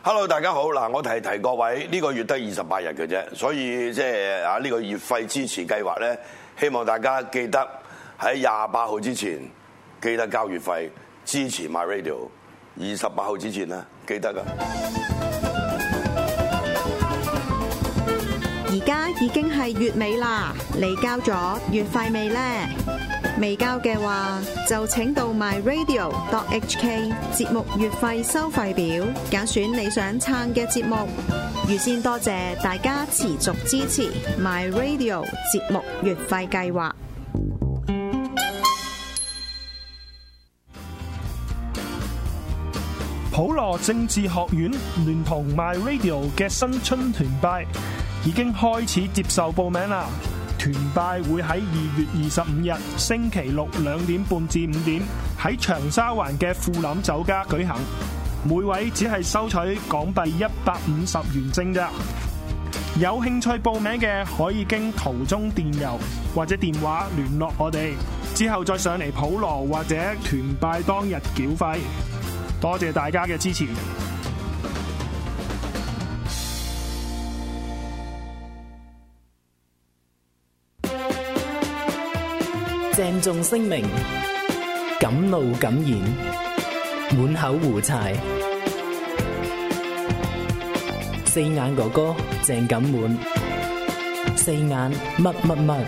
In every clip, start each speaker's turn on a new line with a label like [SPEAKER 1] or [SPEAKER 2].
[SPEAKER 1] Hello， 大家好。嗱，我提各位，呢個月得28日嘅啫，所以即係啊呢個月費支持計劃咧，希望大家記得喺28號之前記得交月費支持 MyRadio。28號之前啦，記得㗎。
[SPEAKER 2] 而家已經係月尾啦，你交咗月費未呢？未交嘅話，就請到 myradio.hk 節目月費收費表，揀選你想撐嘅節目。預先多謝大家持續支持 MyRadio 節目月費計劃。
[SPEAKER 3] 普羅政治學院聯同 MyRadio 嘅新春團拜已經開始接受報名啦！團拜會喺2月25日星期六2點半至5點喺長沙灣嘅富林酒家舉行，每位只係收取港幣150元正咋。有興趣報名嘅可以經途中電郵或者電話聯絡我哋，之後再上嚟普羅或者團拜當日繳費。多謝大家嘅支持。
[SPEAKER 4] 鄭重聲明，敢怒敢言，滿口胡柴。四眼哥哥鄭錦滿，四眼乜乜乜。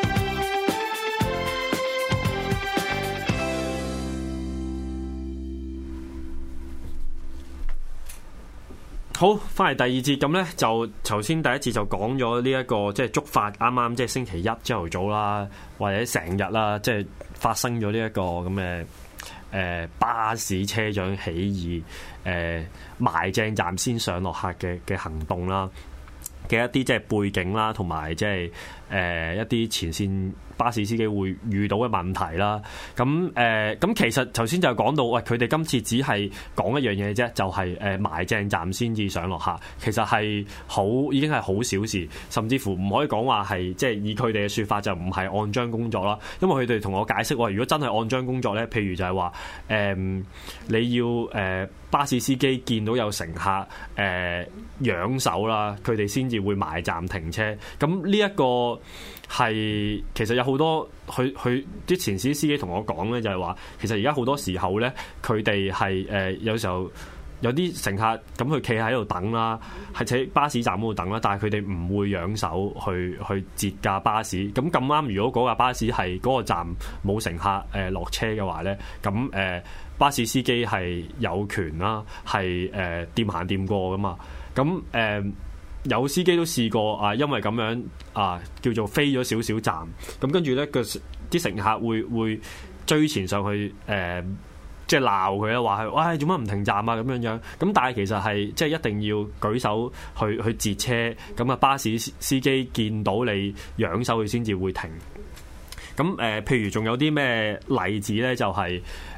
[SPEAKER 5] 好，翻嚟第二節咁咧，就頭先第一節就講咗呢一個即係觸發啱啱即係星期一朝頭早啦，或者成日啦，即係發生咗呢一個咁嘅巴士車長起義埋正站先上落客嘅行動啦嘅一啲即係背景啦，同埋即係一啲前線巴士司機會遇到嘅問題啦。咁其實頭先就講到，喂，佢哋今次只係講一樣嘢啫，就係埋正站先至上落客。其實係已經係好小事，甚至乎唔可以講話係即係以佢哋嘅説法就唔係按章工作啦。因為佢哋同我解釋，如果真係按章工作咧，譬如就係話你要巴士司機見到有乘客揚手啦，佢哋先至會埋站停車。咁呢一個係其實有好多佢啲前線司機同我講咧，就係話其實而家好多時候咧，佢哋係有時候有啲乘客咁佢企喺度等啦，喺巴士站嗰度等啦，但係佢哋唔會揚手去截架巴士。咁啱，如果嗰架巴士係嗰個站冇乘客落車嘅話咧，咁巴士司機係有權啦，係掂行掂過噶嘛。咁有司機都試過啊，因為咁樣啊，叫做飛咗少少站，咁跟住咧啲乘客會追前上去即係鬧佢啦，話係喂，做乜唔停站啊咁樣樣。咁但係其實係即係一定要舉手去截車，咁啊巴士司機見到你揚手佢先至會停。咁譬如仲有啲咩例子咧？就係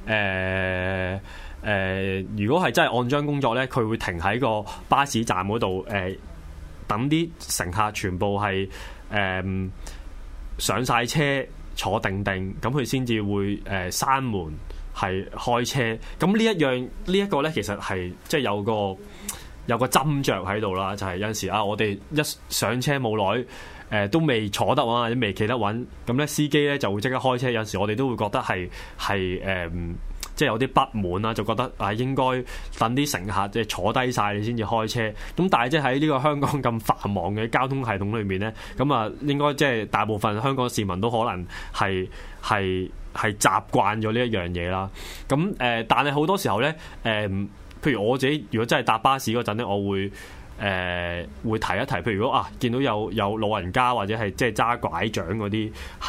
[SPEAKER 5] 如果係真係按章工作咧，佢會停喺個巴士站嗰度等啲乘客全部係上晒車坐定定，咁佢先至會閂門係開車。咁呢一個咧，其實係即係有個斟酌喺度啦，就係有陣時啊，我哋一上車冇耐，都未坐得穩或者未企得穩，咁咧司機咧就會即刻開車。有陣時我哋都會覺得係即係有啲不滿啦，就覺得應該等啲乘客即係坐低晒你先至開車。咁但係即係喺呢個香港咁繁忙嘅交通系統裏面咧，咁啊應該即係大部分香港市民都可能係習慣咗呢一樣嘢啦。咁但係好多時候咧，譬如我自己如果真係搭巴士嗰陣咧，我會提一提，譬如如果見到有老人家或者係即係揸拐杖嗰啲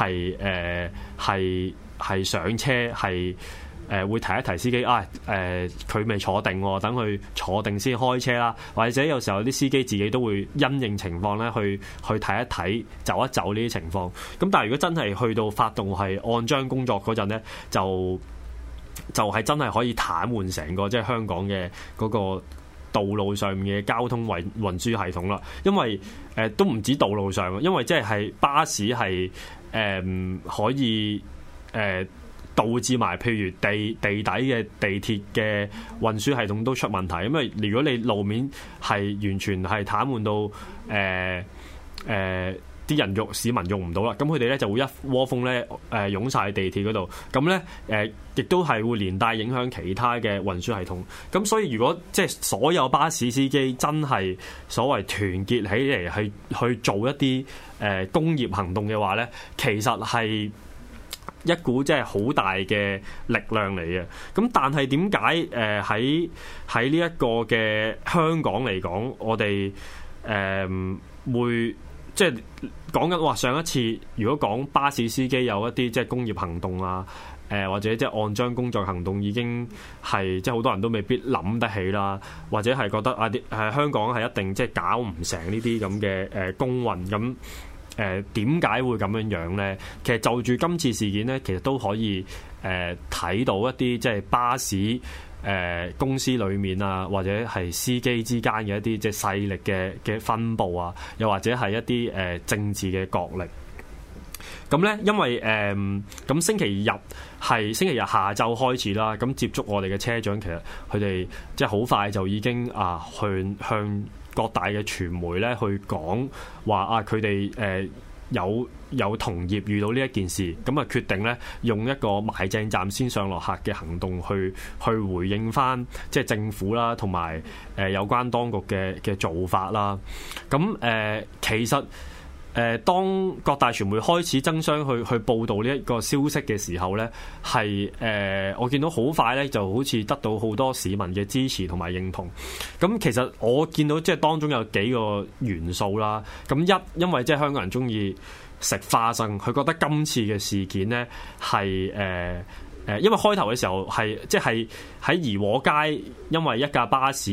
[SPEAKER 5] 係上車係。會提一提司機佢未坐定喎，等佢坐定先開車啦。或者有時候啲司機自己都會因應情況咧，去睇一睇、走一走呢啲情況。咁但係如果真係去到發動係按章工作嗰陣咧，就係真係可以癱瘓成個即係香港嘅嗰個道路上面嘅交通運輸系統啦。因為都唔止道路上，因為即係巴士係可以導致埋譬如地底嘅地鐵嘅運輸系統都出問題，因為如果你路面係完全係癱瘓到啲人市民用唔到啦，咁佢哋咧就會一窩蜂咧湧晒地鐵嗰度，咁咧亦都係會連帶影響其他嘅運輸系統。咁所以如果即係所有巴士司機真係所謂團結起嚟去做一啲工業行動嘅話咧，其實係一股即係好大嘅力量嚟嘅。咁但係點解喺呢一個嘅香港嚟講，我哋會即係講緊話上一次，如果講巴士司機有一啲即係工業行動啊，或者即係按章工作行動已經係即係好多人都未必諗得起啦，或者係覺得香港係一定即係搞唔成呢啲咁嘅工運咁。點解會咁樣樣呢？其實就住今次事件呢，其實都可以睇到一啲即係巴士公司裏面啊，或者係司機之間嘅一啲即係勢力嘅分佈啊，又或者係一啲政治嘅角力。咁咧，因為咁星期日下晝開始啦，咁接觸我哋嘅車長，其實佢哋即係好快就已經向各大嘅傳媒咧去講話佢哋有同業遇到呢一件事，咁啊決定咧用一個埋正站先上落客嘅行動去回應翻即係政府啦，同埋有關當局嘅做法啦。咁其實當各大傳媒開始爭相去報導呢一個消息嘅時候咧，係我見到好快咧就好似得到好多市民嘅支持同埋認同。咁其實我見到即係當中有幾個元素啦。咁因為即係香港人中意食花生，佢覺得今次嘅事件咧係因為開頭嘅時候係即係喺怡和街，因為一架巴士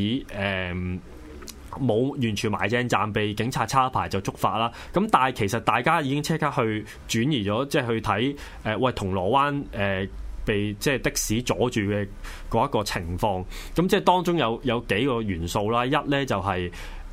[SPEAKER 5] 冇完全埋正站，被警察抄牌就觸發啦。咁但係其實大家已經即刻去轉移咗，即係去睇喂銅鑼灣被即係的士阻住嘅嗰一個情況。咁即係當中有幾個元素啦。一咧就係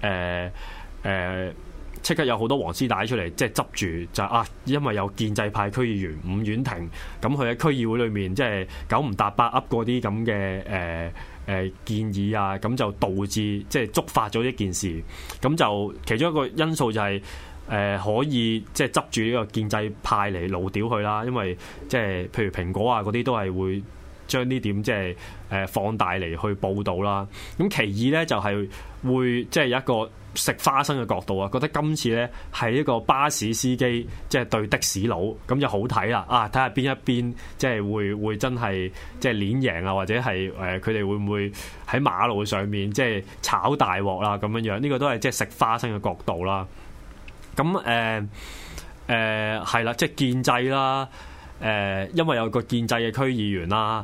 [SPEAKER 5] 即刻有好多黃絲帶出嚟，即係執住就因為有建制派區議員伍婉婷，咁佢喺區議會裏面即係九唔搭八噏過啲咁嘅建議啊，咁就導致即係觸發咗一件事。咁就其中一個因素就係可以即係執住呢個建制派嚟老屌佢啦，因為即係譬如蘋果啊嗰啲都係會將呢點即係放大嚟去報導啦。咁其二咧就係會即係有一個食花生嘅角度啊，覺得今次咧係一個巴士司機即係對的士佬，咁就好睇啦。睇下邊一邊即係會真係即係碾贏啊，或者係佢哋會唔會喺馬路上面即係炒大鑊啦咁樣樣？呢個都係即係食花生嘅角度啦。咁係啦，即係建制啦。因為有個建制嘅區議員啦。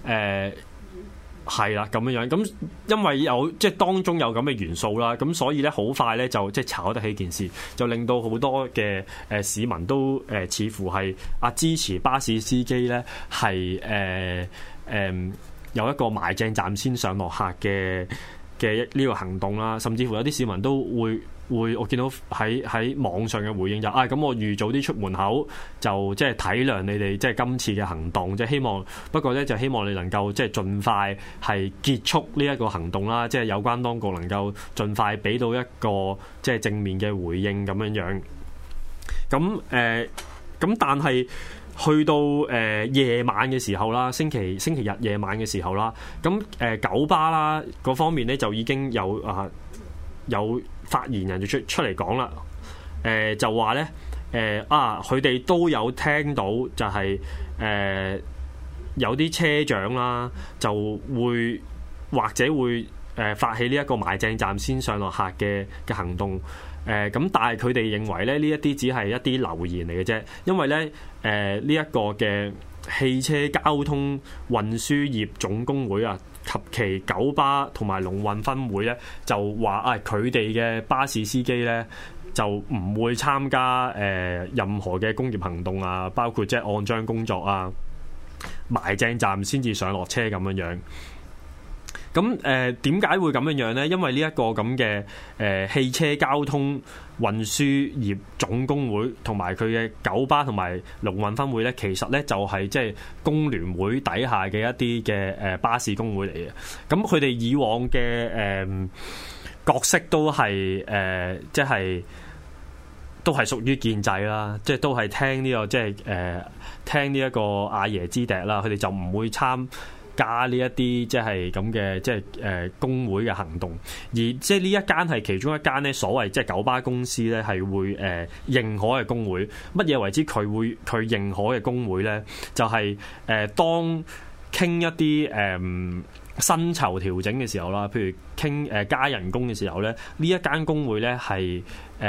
[SPEAKER 5] 係啦，咁樣樣，咁因為有即係當中有咁嘅元素啦，咁所以咧好快咧就即係炒得起件事，就令到好多嘅市民都似乎係支持巴士司機咧係有一個埋正站先上落客嘅呢個行動啦，甚至乎有啲市民都會我見到喺網上嘅回應就咁我預早啲出門口就即係體諒你哋即係今次嘅行動，即係希望不過咧就希望你能夠即係盡快係結束呢一個行動啦，即係有關當局能夠盡快俾到一個即係正面嘅回應咁樣樣。咁但係去到夜晚嘅時候啦，星期日夜晚嘅時候啦，咁九巴啦嗰方面咧就已經有發言人就出嚟講啦，就話咧佢哋都有聽到就係有啲車長啦就會或者會發起呢一個埋正站先上落客嘅行動。咁但係佢哋認為咧呢一啲只係一啲流言嚟嘅啫，因為咧呢一個嘅汽車交通運輸業總工會及其九巴同埋龍運分會咧就話佢哋嘅巴士司機咧就唔會參加任何嘅工業行動啊，包括即係按章工作啊，埋正站先至上落車咁樣樣。 咁點解會咁樣樣咧？因為呢一個咁嘅汽車交通運輸業總工會同埋佢嘅九巴同埋龍運分會咧，其實咧就係即係工聯會底下嘅一啲嘅巴士工會嚟嘅。咁佢哋以往嘅角色都係即係都係屬於建制啦，即係都係聽呢個即係聽呢一個阿爺之笛啦。佢哋就唔會參加呢一啲即係咁嘅即係工會嘅行動，而即係呢一間係其中一間咧，所謂即係九巴公司咧係會認可嘅工會。乜嘢為之佢認可嘅工會咧？就係當傾一啲薪酬調整嘅時候啦，譬如傾加人工嘅時候咧，呢一間工會咧係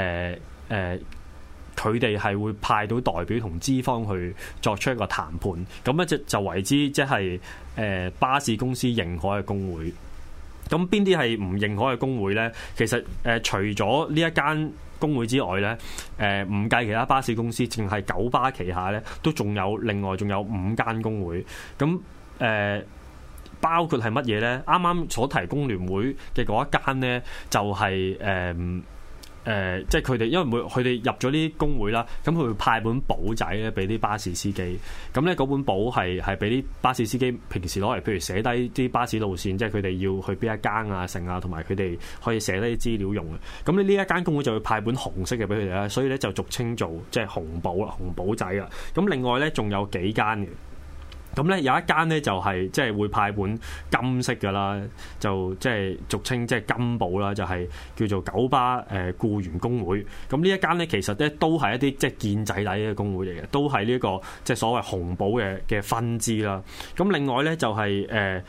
[SPEAKER 5] 佢哋係會派到代表同資方去作出一個談判，咁咧就為之即係巴士公司認可嘅工會。咁邊啲係唔認可嘅工會咧？其實除咗呢一間工會之外咧，唔計其他巴士公司，淨係九巴旗下咧，都另外仲有5間工會。咁包括係乜嘢咧？啱啱所提工聯會嘅嗰一間咧，就係即係佢哋，因為佢哋入咗呢啲工會啦，咁佢會派本簿仔咧俾啲巴士司機。咁咧嗰本簿係俾啲巴士司機平時攞嚟，譬如寫低啲巴士路線，即係佢哋要去邊一間啊、成啊，同埋佢哋可以寫低啲資料用嘅。咁呢一間工會就會派本紅色嘅俾佢哋啦，所以咧就俗稱做即係紅簿啦、紅簿仔啊。咁另外咧仲有幾間嘅。咁咧有一間咧就係即係會派本金色㗎啦，就即係俗稱即係金寶啦，就係叫做九巴僱員工會。咁呢一間咧其實咧都係一啲即係建制底嘅工會嚟嘅，都係呢個即係所謂紅寶嘅分支啦。咁另外咧就係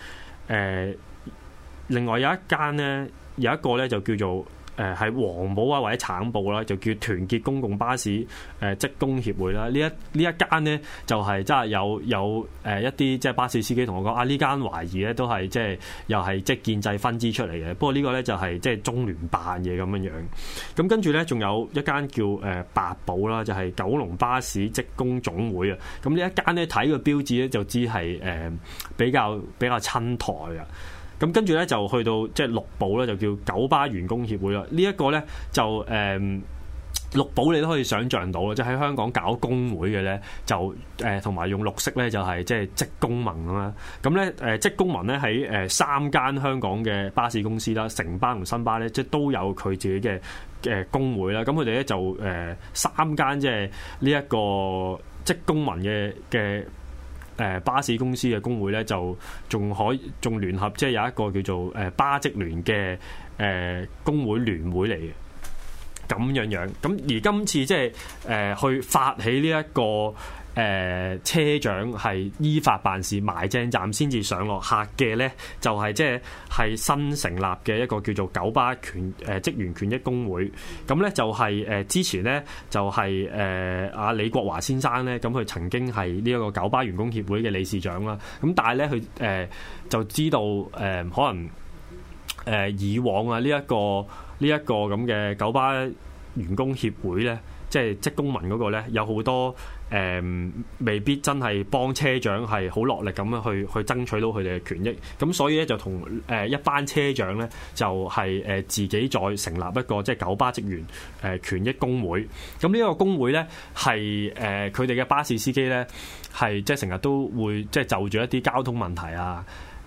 [SPEAKER 5] 另外有一間咧有一個咧就叫做係黃寶啊或者橙寶啦，就叫團結公共巴士職工協會啦。呢一間咧就係真係有一啲即係巴士司機同我講啊，呢間懷疑咧都係即係又係即係建制分支出嚟嘅。不過呢個咧就係即係中聯辦嘅咁樣樣。咁跟住咧仲有一間叫白寶啦，就係九龍巴士職工總會啊。咁呢一間咧睇個標誌咧就知係比較親台啊。咁跟住咧就去到即係綠寶咧，就叫九巴員工協會啦。呢一個咧就綠寶你都可以想像到啦，即係喺香港搞工會嘅咧，就同埋用綠色咧就係即係職工盟啦。咁咧職工盟咧喺3間香港嘅巴士公司啦，城巴同新巴咧，即係都有佢自己嘅工會啦。咁佢哋咧就3間即係呢一個職工盟嘅巴士公司嘅工會咧，就仲聯合，即係有一個叫做巴職聯嘅工會聯會嚟嘅，咁樣。咁而今次即係去發起呢一個車長係依法辦事埋正站先至上落客嘅咧，就係即係新成立嘅一個叫做九巴職員權益工會。咁咧就係之前咧就係阿李國華先生咧，咁佢曾經係呢一個九巴員工協會嘅理事長啦。咁但係咧佢就知道可能以往啊呢一個咁嘅九巴員工協會咧，即係職工盟嗰個咧，有好多未必真係幫車長係好落力咁樣去爭取到佢哋嘅權益，咁所以咧就同一班車長咧就係自己再成立一個即係九巴職員權益工會。咁呢個工會咧係佢哋嘅巴士司機咧係即係成日都會即係就住一啲交通問題啊，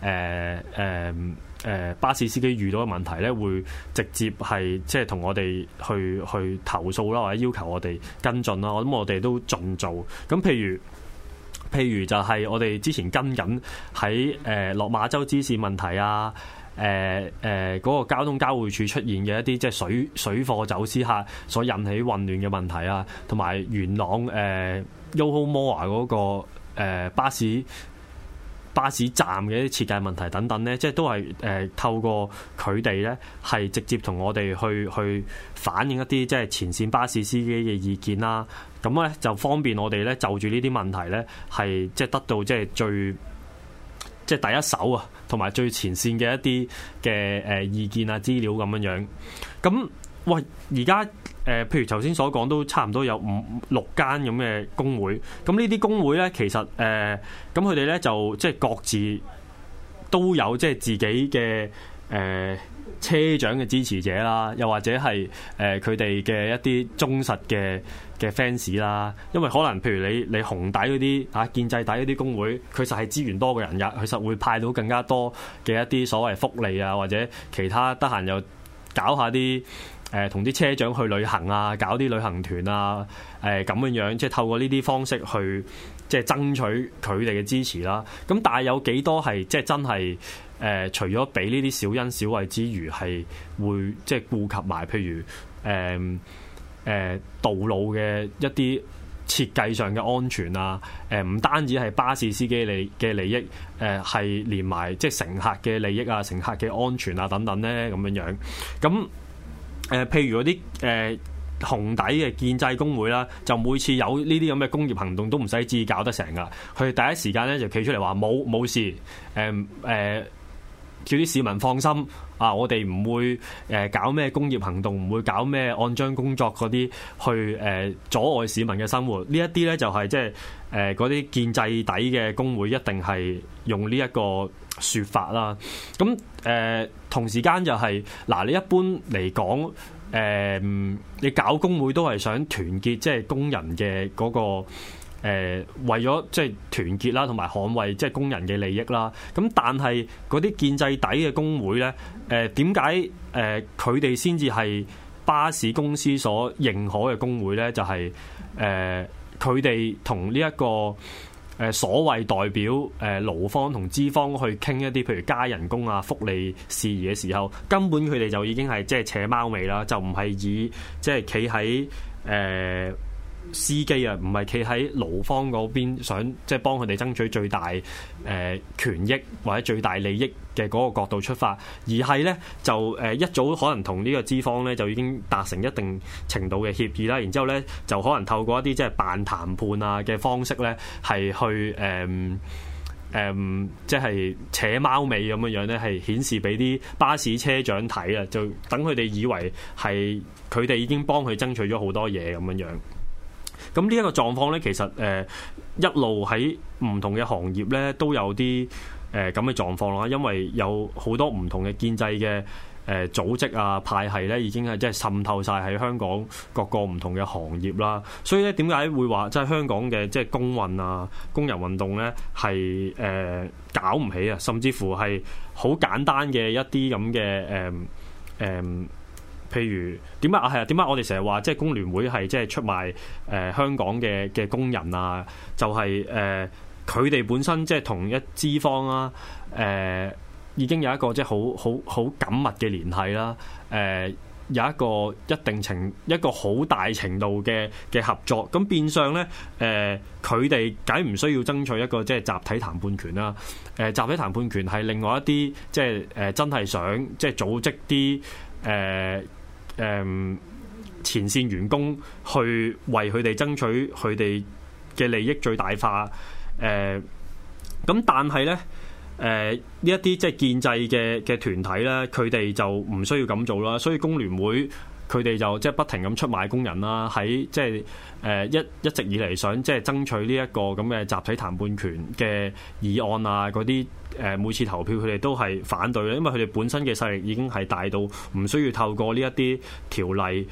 [SPEAKER 5] 巴士司機遇到嘅問題咧，會直接係即係同我哋去投訴啦，或者要求我哋跟進啦。我諗我哋都盡做。咁譬如就係我哋之前跟緊喺落馬洲支線問題啊，嗰個交通交匯處出現嘅一啲即係水貨走私客所引起混亂嘅問題啊，同埋元朗Yoho Mall 嗰個巴士站嘅設計問題等等咧，即係都係透過佢哋咧，係直接同我哋去反映一啲即係前線巴士司機嘅意見啦。咁咧就方便我哋咧就住呢啲問題咧，係即係得到即係即係第一手啊，同埋最前線嘅一啲嘅意見啊資料咁樣樣。咁喂，而家譬如頭先所講都差唔多有6間咁嘅工會，咁呢啲工會咧其實咁佢哋咧就即係各自都有即係自己嘅車長嘅支持者啦，又或者係佢哋嘅一啲忠實嘅 fans 啦。因為可能譬如你紅底嗰啲建制底嗰啲工會，佢實係資源多過人㗎，佢實會派到更加多嘅一啲所謂福利啊，或者其他得閒又搞下啲同啲車長去旅行啊，搞啲旅行團啊，咁樣即係透過呢啲方式去即係爭取佢哋嘅支持啦。咁但係有幾多係即係真係除咗俾呢啲小恩小惠之餘，係會即係顧及埋譬如道路嘅一啲設計上嘅安全啊，唔單止係巴士司機嘅利益，係連埋即係乘客嘅利益啊、乘客嘅安全啊等等咧咁樣樣。咁譬如嗰啲紅底嘅建制工會啦，就每次有呢啲咁嘅工業行動都唔使自搞得成噶，佢哋第一時間咧就企出嚟話冇事，叫啲市民放心啊！我哋唔會搞咩工業行動，唔會搞咩按章工作嗰啲去阻礙市民嘅生活。呢一啲咧就係即係嗰啲建制底嘅工會一定係用呢一個說法啦。咁同時間就係嗱，你一般嚟講，你搞工會都係想團結即係工人嘅嗰個。為咗即係團結啦，同埋捍衛即係工人嘅利益啦。咁但係嗰啲建制底嘅工會咧，點解佢哋先至係巴士公司所認可嘅工會咧？就係佢哋同呢一個所謂代表勞方同資方去傾一啲譬如加人工啊、福利事宜嘅時候，根本佢哋就已經係即係扯貓尾啦，就唔係以即係企喺司機啊，唔係企喺勞方嗰邊想即係幫佢哋爭取最大權益或者最大利益嘅嗰個角度出發，而係咧就一早可能同呢個資方咧就已經達成一定程度嘅協議啦，然之後咧就可能透過一啲即係扮談判啊嘅方式咧係去即係扯貓尾咁樣樣咧，係顯示俾啲巴士車長睇啊，就等佢哋以為係佢哋已經幫佢爭取咗好多嘢咁樣樣。咁呢一個狀況咧，其實一路喺唔同嘅行業咧都有啲咁嘅狀況啦，因為有好多唔同嘅建制嘅組織啊派系咧，已經係即係滲透晒喺香港各個唔同嘅行業啦。所以咧，點解會話即係香港嘅即係工運啊、工人運動咧係搞唔起啊？甚至乎係好簡單嘅一啲咁嘅譬如點解點解我哋成日話即係工聯會係即係出賣香港嘅工人啊？就係佢哋本身即係同一資方啦，已經有一個即係好緊密嘅聯繫啦，有一個一個好大程度嘅合作，咁變相咧佢哋梗唔需要爭取一個即係集體談判權啦。集體談判權係另外一啲即係真係想即係組織啲前線員工去為佢哋爭取佢哋嘅利益最大化。咁但係咧呢一啲即係建制嘅團體咧，佢哋就唔需要咁做啦。所以工聯會佢哋就即係不停咁出賣工人啦，喺即係一直以嚟想即係爭取呢一個咁嘅集體談判權嘅議案啊，嗰啲每次投票佢哋都係反對咧，因為佢哋本身嘅勢力已經係大到唔需要透過呢一啲條例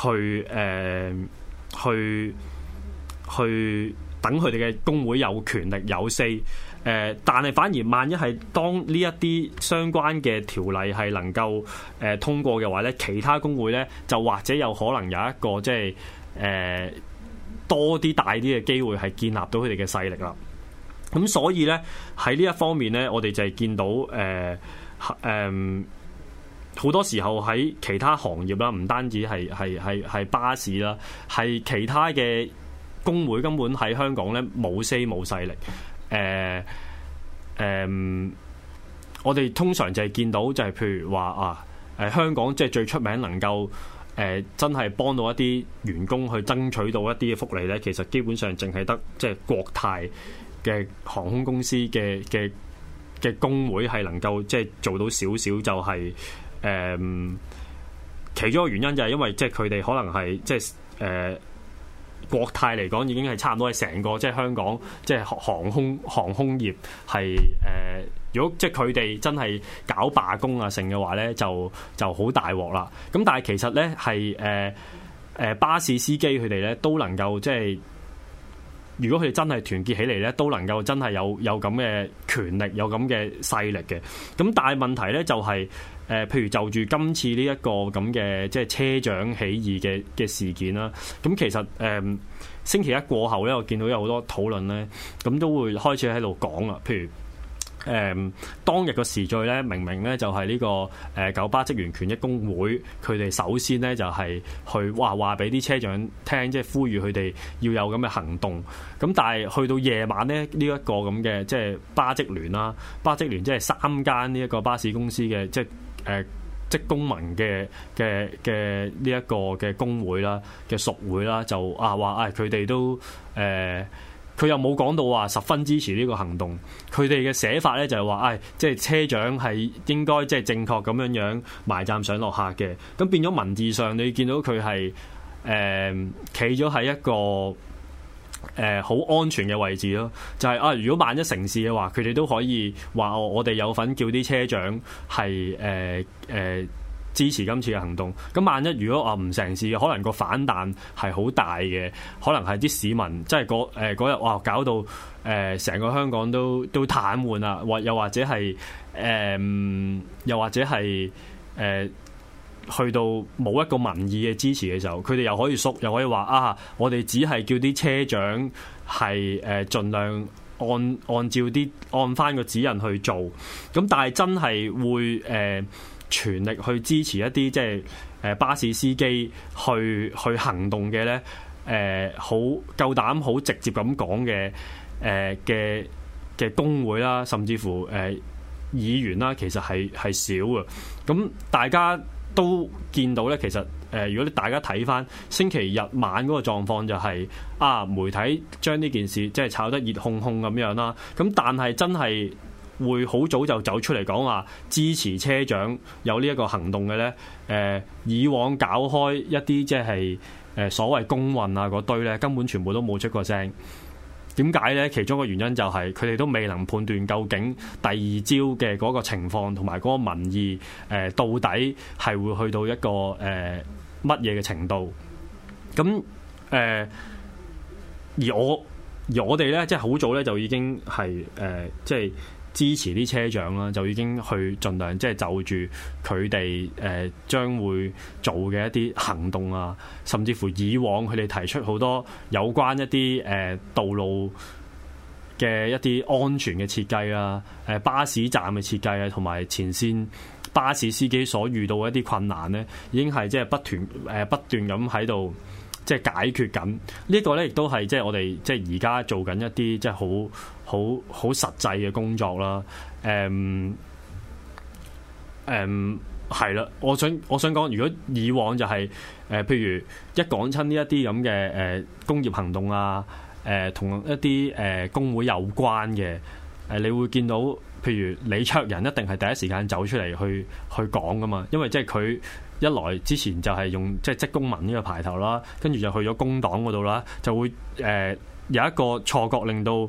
[SPEAKER 5] 去等佢哋嘅工會有權力有 say。但係反而萬一係當呢一啲相關嘅條例係能夠通過嘅話咧，其他工會咧就或者有可能有一個即係多啲大啲嘅機會係建立到佢哋嘅勢力啦。咁所以咧喺呢一方面咧，我哋就係見到好多時候喺其他行業啦，唔單止係巴士啦，係其他嘅工會根本喺香港咧冇 say 冇勢力。我哋通常就係見到就係譬如話香港即係最出名能夠真係幫到一啲員工去爭取到一啲嘅福利咧，其實基本上淨係得即係國泰嘅航空公司嘅工會係能夠即係做到少少，就係其中一個原因就係因為即係佢哋可能係即係國泰嚟講已經係差唔多係成個即係香港即係航空業係如果即係佢哋真係搞罷工啊成嘅話咧，就好大鑊啦。咁但係其實咧係巴士司機佢哋咧都能夠即係。如果佢哋真係團結起嚟咧，都能夠真係有咁嘅權力，有咁嘅勢力嘅。咁但係問題咧就係、譬如就住今次呢一個咁嘅即係車長起義嘅事件啦。咁其實星期一過後咧，我見到有好多討論咧，咁都會開始喺度講啦。譬如當日個時序咧，明明咧就係呢個九巴職員權益工會，佢哋首先咧就係去話俾啲車長聽，即係呼籲佢哋要有咁嘅行動。咁但係去到夜晚咧，呢一個咁嘅即係巴職聯啦，巴職聯即係3間呢一個巴士公司嘅即係職工盟嘅呢一個嘅工會啦嘅屬會啦，就話佢哋都佢又冇講到話十分支持呢個行動，佢哋嘅寫法咧就係話，即係車長係應該即係正確咁樣埋站上落客嘅。咁變咗文字上，你見到佢係企咗喺一個好安全嘅位置咯。就係如果萬一成事嘅話，佢哋都可以話我哋有份叫啲車長係支持今次嘅行動。咁萬一如果話唔成事嘅，可能個反彈係好大嘅，可能係啲市民即係嗰日搞到成個香港都癱瘓啦，又或者係去到冇一個民意嘅支持嘅時候，佢哋又可以縮，又可以話我哋只係叫啲車長係盡量按翻個指引去做。咁但係真係會全力去支持一啲即係巴士司機去行動嘅咧，好夠膽好直接咁講嘅工會啦，甚至乎議員啦，其實係少嘅。咁大家都見到咧，其實如果大家睇翻星期日晚嗰個狀況，就係媒體將呢件事即係炒得熱烘烘咁樣啦。咁但係真係會好早就走出嚟講話支持車長有呢一個行動嘅咧，以往搞開一啲即係所謂工運啊嗰堆咧，根本全部都冇出過聲。點解咧？其中一個原因就係佢哋都未能判斷究竟第二朝嘅嗰個情況同埋嗰個民意到底係會去到一個乜嘢嘅程度。咁而我哋咧，即係好早咧就已經係即係支持啲車長啦，就已經去盡量即係就住佢哋將會做嘅一啲行動啊，甚至乎以往佢哋提出好多有關一啲道路嘅一啲安全嘅設計啊，巴士站嘅設計啊，同埋前線巴士司機所遇到嘅一啲困難咧，已經係即係不斷咁喺度即係解決緊。呢個咧亦都係即係我哋即係而家做緊一啲即係好實際嘅工作啦。係啦，我想講，如果以往就係譬如一講親呢一啲咁嘅工業行動啊，同一啲工會有關嘅，你會見到譬如李卓人一定係第一時間走出嚟去講噶嘛，因為即係佢一來之前就係用即係職工盟呢個牌頭啦，跟住就去咗工黨嗰度啦，就會有一個錯覺令到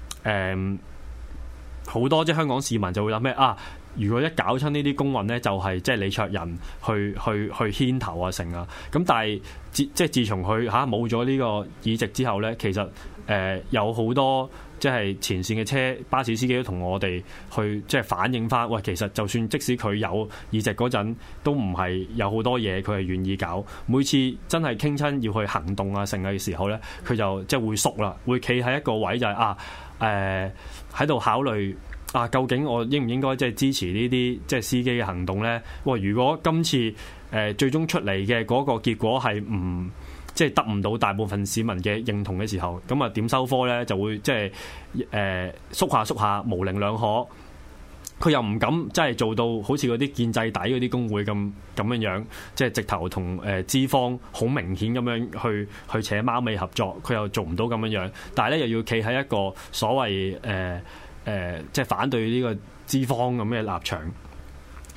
[SPEAKER 5] 好多即係香港市民就會諗咩如果一搞親呢啲工運咧，就係即係李卓人去牽頭啊成啊。咁但係即係自從佢冇咗呢個議席之後咧，其實有好多即係前線嘅巴士司機都同我哋去即係反映翻，喂，其實就算即使佢有議席嗰陣，都唔係有好多嘢佢係願意搞。每次真係傾親要去行動啊成嘅時候咧，佢就即係會縮啦，會企喺一個位就係喺度考慮。究竟我應唔應該即係支持呢啲即係司機嘅行動呢？如果今次最終出嚟嘅嗰個結果係即係得唔到大部分市民嘅認同嘅時候，咁點收科呢？就會即係縮下模棱兩可。佢又唔敢即係做到好似嗰啲建制底嗰啲工會咁樣，即係直頭同資方好明顯咁樣去扯貓尾合作，佢又做唔到咁樣。但係咧又要企喺一個所謂即係反對呢個資方咁嘅立場，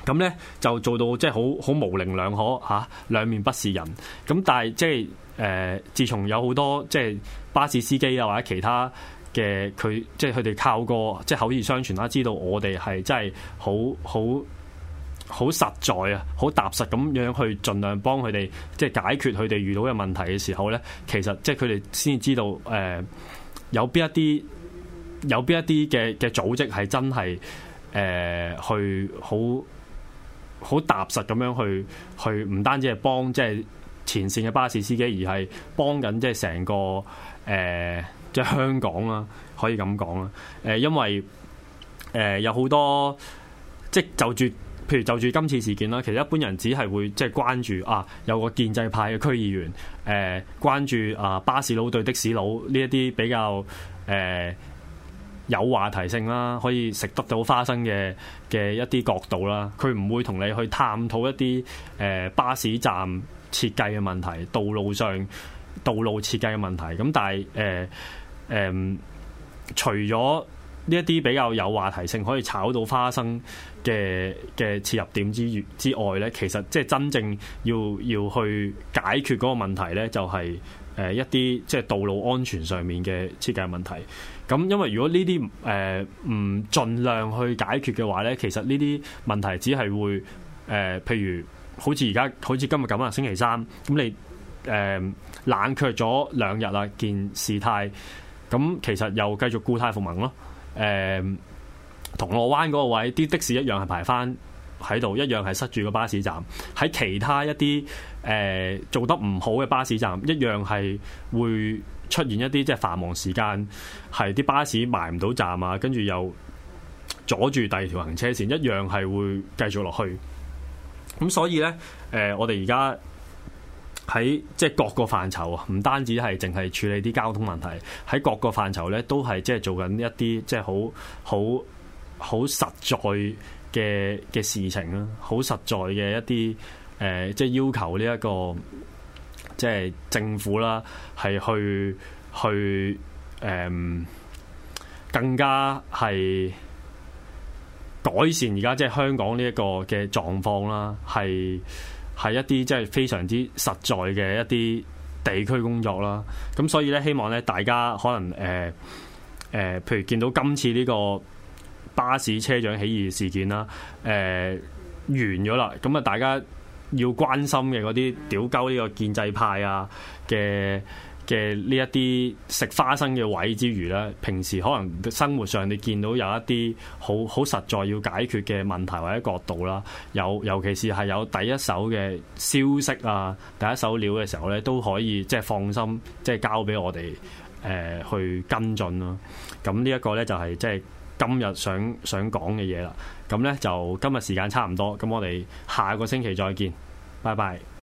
[SPEAKER 5] 咁咧就做到即係好模棱兩可嚇，兩面不是人。咁但係即係自從有好多即係巴士司機啊或者其他嘅佢即係佢哋靠過即係口耳相傳啦，知道我哋係真係好實在啊，好踏實咁樣去盡量幫佢哋即係解決佢哋遇到嘅問題嘅時候咧，其實即係佢哋先知道有邊一啲嘅組織係真係去好踏實咁樣去唔單止係幫即係前線嘅巴士司機，而係幫緊即係成個即係香港啦，可以咁講啦。因為有好多即係譬如就住今次事件啦，其實一般人只係會即係關注有個建制派嘅區議員關注巴士佬對的士佬呢一啲比較有話題性啦，可以食得到花生嘅一啲角度啦，佢唔會同你去探討一啲巴士站設計嘅問題、道路設計嘅問題。咁但係除咗呢一啲比較有話題性可以炒到花生嘅切入點之外咧，其實即係真正要去解決嗰個問題咧，就係一啲即係道路安全上面嘅設計問題。咁因為如果呢啲唔盡量去解決嘅話咧，其實呢啲問題只係會譬如好似今日咁啊，星期三咁你冷卻咗2日啦，件事態咁其實又繼續故態復萌咯。銅鑼灣嗰個位啲的士一樣係排翻喺度，一樣係塞住個巴士站。喺其他一啲做得唔好嘅巴士站，一樣係會出現一啲即係繁忙時間，係啲巴士埋唔到站啊，跟住又阻住第二條行車線，一樣係會繼續落去。咁所以咧，我哋而家喺即係各個範疇啊，唔單止係淨係處理啲交通問題，喺各個範疇咧都係即係做緊一啲即係好實在嘅事情啦，好實在嘅一啲即係要求呢一個即係政府啦，係去更加係改善而家即係香港呢一個嘅狀況啦，係一啲即係非常之實在嘅一啲地區工作啦。咁所以咧，希望咧大家可能譬如見到今次呢個巴士車長起義事件啦，完咗啦，咁啊大家要關心嘅嗰啲屌鳩呢個建制派啊嘅呢一啲食花生嘅位之餘咧，平時可能生活上你見到有一啲好實在要解決嘅問題或者角度啦，尤其是係有第一手嘅消息啊、第一手料嘅時候咧，都可以即係放心，即係交俾我哋去跟進咯。咁呢一個咧就係即係今日想講嘅嘢啦。咁咧就今日時間差唔多，咁我哋下個星期再見，拜拜。